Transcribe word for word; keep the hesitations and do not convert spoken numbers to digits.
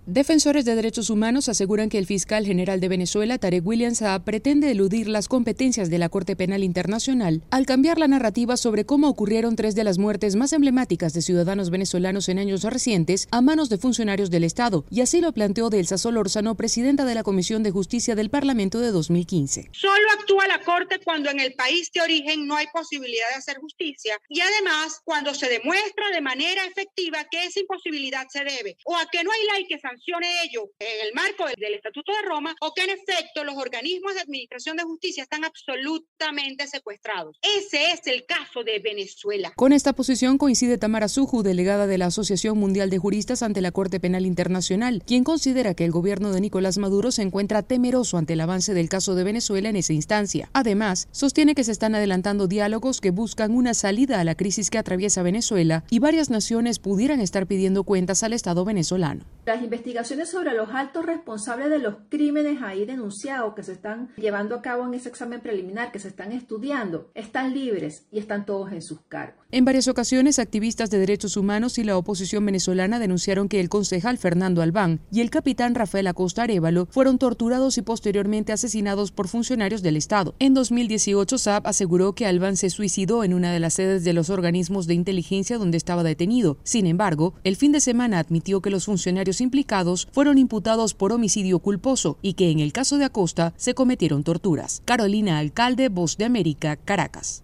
Defensores de derechos humanos aseguran que el fiscal general de Venezuela, Tarek William Saab, pretende eludir las competencias de la Corte Penal Internacional al cambiar la narrativa sobre cómo ocurrieron tres de las muertes más emblemáticas de ciudadanos venezolanos en años recientes a manos de funcionarios del Estado, y así lo planteó Delsa Solórzano, presidenta de la Comisión de Justicia del Parlamento de dos mil quince. Solo actúa la Corte cuando en el país de origen no hay posibilidad de hacer justicia y además cuando se demuestra de manera efectiva que esa imposibilidad se debe o a que no hay ley que sancione ello en el marco del, del Estatuto de Roma, o que en efecto los organismos de administración de justicia están absolutamente secuestrados. Ese es el caso de Venezuela. Con esta posición coincide Tamara Suju, delegada de la Asociación Mundial de Juristas ante la Corte Penal Internacional, quien considera que el gobierno de Nicolás Maduro se encuentra temeroso ante el avance del caso de Venezuela en esa instancia. Además, sostiene que se están adelantando diálogos que buscan una salida a la crisis que atraviesa Venezuela y varias naciones pudieran estar pidiendo cuentas al Estado venezolano. Las investigaciones sobre los altos responsables de los crímenes ahí denunciados que se están llevando a cabo en ese examen preliminar, que se están estudiando, están libres y están todos en sus cargos. En varias ocasiones, activistas de derechos humanos y la oposición venezolana denunciaron que el concejal Fernando Albán y el capitán Rafael Acosta Arévalo fueron torturados y posteriormente asesinados por funcionarios del Estado. En dos mil dieciocho, Saab aseguró que Albán se suicidó en una de las sedes de los organismos de inteligencia donde estaba detenido. Sin embargo, el fin de semana admitió que los funcionarios implicados fueron imputados por homicidio culposo y que en el caso de Acosta se cometieron torturas. Carolina Alcalde, Voz de América, Caracas.